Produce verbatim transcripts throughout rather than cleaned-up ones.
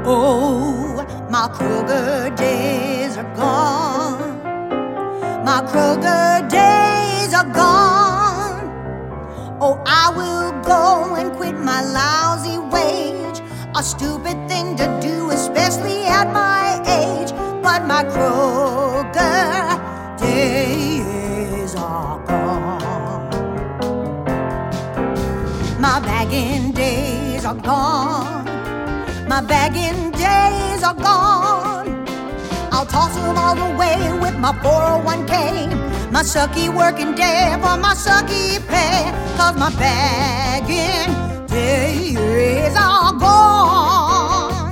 Oh, my Kroger days are gone. My Kroger days are gone. Oh, I will go and quit my lousy wage. A stupid thing to do, especially at my age. But my Kroger days are gone. My bagging days are gone. My bagging days are gone. I'll toss them all away with my four oh one k. My sucky working day for my sucky pay. Cause my bagging days are gone.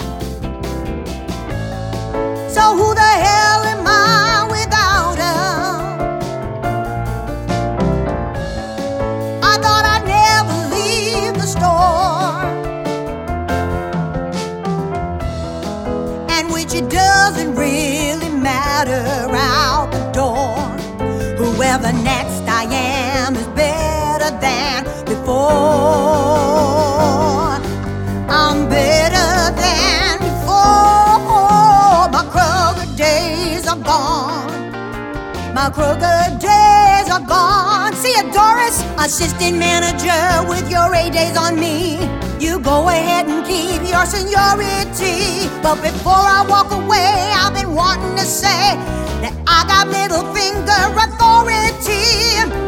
So who the hell am I without her? I thought I'd never leave the store, and which it doesn't really matter out the door. Whoever next I am is better than before. I'm better than before. My Kroger days are gone. My Kroger days are gone. See ya, Doris, assistant manager with your eight days on me. You go ahead and keep your seniority. But before I walk away, I've been wanting to say that I got middle finger authority.